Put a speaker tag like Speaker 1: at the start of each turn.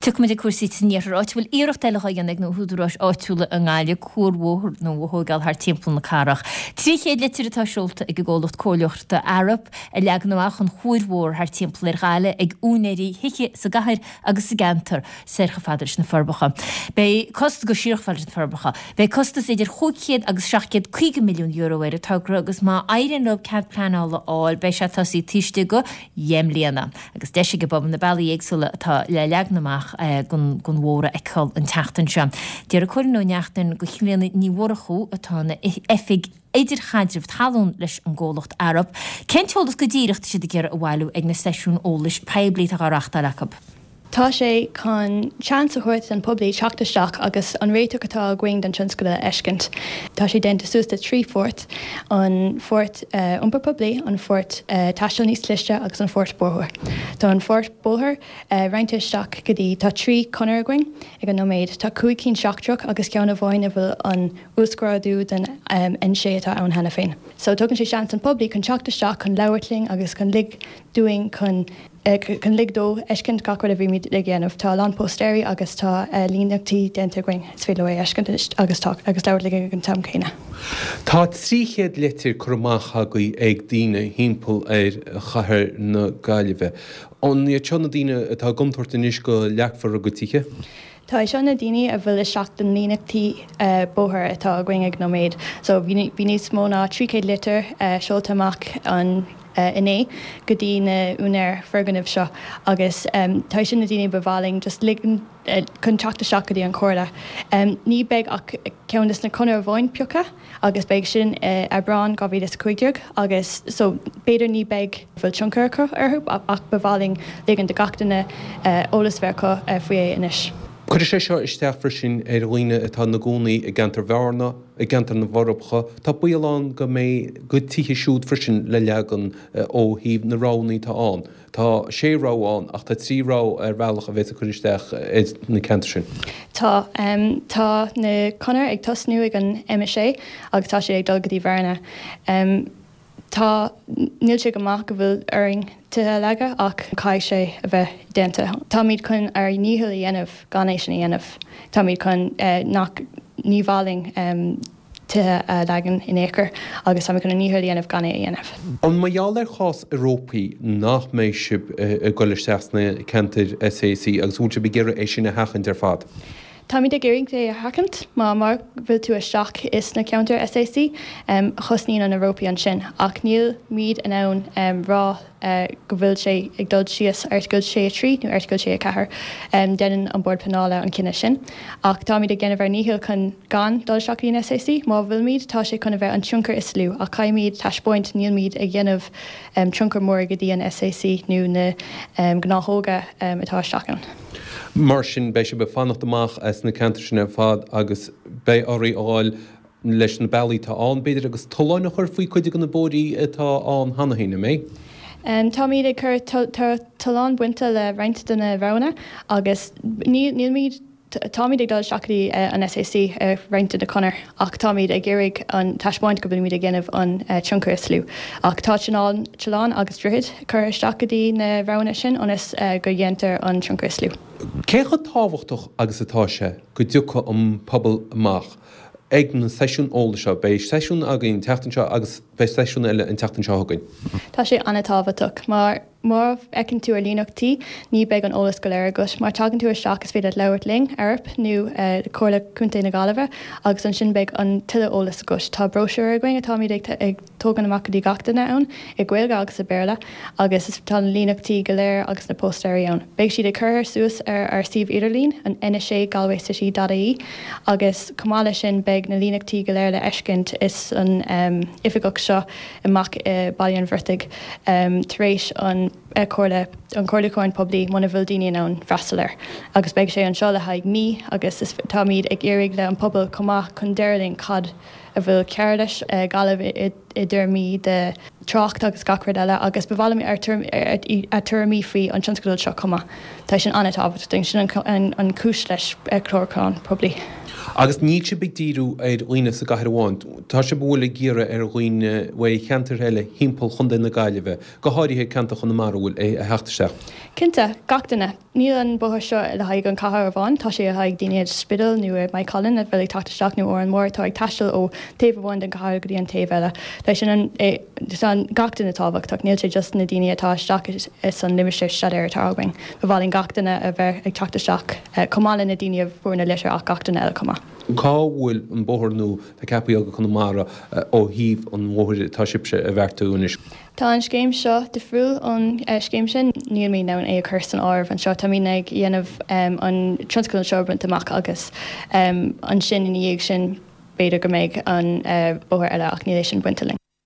Speaker 1: Tucmid cuasí níráit bhfuil iirecht eile gannig nó húdúrás áitiúla an gáile cuairmhór nó thugáil th timppla na carach. Trí chéad litirtá seolta ag ggólacht cóileachta Arab a leagnaach an chuirmhór th timppla ar gáile ag únéirí hiiche sa gaiir agus sa gantar sercha fadris na forbacha. Bei cost go siirchfadris na forbacha. Bei costas idir 500 agus 700 milliún euro ar a tagra agus má airin lob cad planála áil bei se tasí tíiste go dhéimlíana. Agus deise go bob na bailí éagsúla atá le leagnamach gon mhóra eáil an teachtain se. Dear a chuirn nó neachtain go chiúna ní mhórachú atá na effig idir chadrih talún leis an ggólacht Arab. Kenteoltas go díireachta si de gur a bhhailú ag na seisiún ólais peblií a garachta lecha.
Speaker 2: Tá sé chun sean a chuirt an poblí seachtasteach agus an réiteach atá going den tionscoile eiscint. Tá sé dénta sústa trí fort an fort umpa poblí, an fort taisteal níos cliste agus an fort bóthir. Tá an fort bóthir reintisteach go dtí tá trí conar going ag an nóméid tá 5 seachtrach agus ceanna bháin a bhfuil an úscráidú den in sé atá ann hena féin. So tugann sé sean an poblí chun seachtasteach chun leabhartling agus chun lig doing chun ligdó eiscint gachfuil a bhí míid le ggéanamh tá lán postéirí agus tá líneachtaí dénta going is féile eiscint agus leabhar le an tam chéine.
Speaker 3: Tá 300 litir chumachcha go ag daoine hímpel ar chathair na Gaillimhe. An ní teanna daoine atá gomtuairt inis go leachfar a go tíche?
Speaker 2: Tá seanna daoine a bhfuil seach den líneachtaí bóthir atá going ag nóméid. So bhí níos mó ná 300 litir seoltaach an iné go dtíine únair ferganmh seo agus tá sin na daoine bhhaling just ligan chun teachta seachadí an chóirla. Ní beag ach ceannas na conar bháin peocha agus beag sin abrán 2050 agus so beidir ní beag bhfuil tioncarcha ach bhhaling ligan de gachtainna ólasbhearcha faoi inis.
Speaker 3: Cuir sé seo isteach sin ar líine atá na gcónaí i gceantar bhearna, i gceantar na bharabcha, Tá bualáin go mé go tithe siúd frisin le legan ó híomh na ránaí tá an. Tá 6 ráháin ach tá 3 rá ar bhealach a bheits a chuiristeach na ceantar sin.
Speaker 2: Tá na conar ag tosnú ag an MSA agus tá sé ag dul go dtí bhearna. Tá níl sé goach go bhfuil airing tuthe leige ach caiigh sé a bheith dénta. Tá míad chun ar níhil dhéanamh ganéis sin dhéanamh. Tá míad chun nach níomháling tuthe legan in éair agus tá chun níhil dhéanamh gané dhéanamh.
Speaker 3: An maiall ar chás Európaí nach méid sib a golir seachna ceantar SAC agus úte be ggéire é sin na hachant ar fad.
Speaker 2: Tá míid a géiring é hacant má mar bhfuil tú a seach is na counter SAC chusníon an Európaí an sin ach níl míad an ann rá go bhfuil sé ag dul síos article 3 nó article 4 denan an bord penála an cinenne sin. Ach tá míid a ggéanamh níhil chun gan dul seachí in SAC má bhfuil míad tá sé chuna bheith an trúncar is lú a caiimíad taispóint níl míad ag dhéanamh trúncar mór go dtí an SAC nó na gnáthóga atá seachan.
Speaker 3: Mar sin bei se be fannacht amach as na ceantar sin ar fad agus bei áirí áil leis na bailí tá an beidir agus toláinna chuir faoi chuide go na bódaí atá an hanahéine mé.
Speaker 2: Tá míad ag chur talán buinte le reint duna bhena agus níl míad táid ag dul seachtaí an SAC reinte de conar ach táid ag ggéirigh an taispáint go bfuil míad a ggéanamh an tioncar slú. Ach tá Seán agus druid chur seachtaí na bhena sin onas go dhéantar an tioncar slú.
Speaker 3: Cécha táhachtach agus atá se go dúcha an pobl amach ag na seisiún óla seo, bei seisiún againn teachtain seo agus bei seisiún eile an teachtain seo againn.
Speaker 2: Tá sé anna táhaach mar ecinn tú ar líneachtaí ní beag an ólas go léir agus mar tagann tú ar seach is féidir leabhartling Arab nó chomhla cúnta na Gaillimhe agus an sin beag an tuile ólas agus. Tá brosúr a going atá míid ag tógan amachchaí gachtainna ann i ghfuilge agus a béla agus is tá líneachtaí go léir agus na postéirí ann. Beag siad ag chur suas ar Steve Idirlín an NSA Galway City dadaí agus cumála sin beag na líneachtaí go léir le eiscint is an ifigach seo amach bailíon bhirrtaigh taréis an cóirlaáin poblí muna bhfuil daine an freistalir. Agus beag sé an seo le haig mí agus is tá míad ag éirigh le an pobl comá chun deirling cad a bhfuil ceir leis galamh i dúirmí de trácht agus gacrad eile agus bhhalam ar tuairmí faoi an tionscoil seo comá. Tá sin anna tábhacht sin an cúis leis chlórcán poblí.
Speaker 3: Agus ní se big díú ar líine sa gaiir bháin. Tá se bhla gíire ar líine bha cheantar heile hímpel chun na Gaillimhe, go háirithe ceanta chun na marhfuil é a heachta seach.
Speaker 2: Cinnte gachtainna níl an buthair seo le haig an cahar bháin, tá sé a haig daine spidal nu mai Colin a bheith tatasteach nó ó an mór tá ag taiisteil ó taobhhain den cahar go dtí an taobhile. Tá sin an gachtainna tábhacht tá níl sé just na daine atá isteach is an limisteir stadéir táhaing. Ba bháilín gachtainna a bheith ag tatasteach cumála na daine a bhúna leisir ach gachtainna eile cumá.
Speaker 3: Cá bhfuil an bóthir nó de cepaíoga chun mara ó híomh an mhóir tá sibse a bheirtúis.
Speaker 2: Tá an scéim seo de friúil an scéim sin níl mí ná é chustan ámh an seo tá mí ag dhéanamh an transcail seobrant amach agus an sin in dhéag sin beidir go méid an bóthir eile ach níléis sin buinteling.